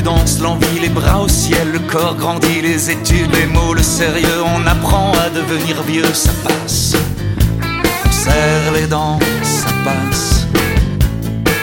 prudence, l'envie, les bras au ciel, le corps grandit, les études, les mots, le sérieux. On apprend à devenir vieux, ça passe. On serre les dents, ça passe.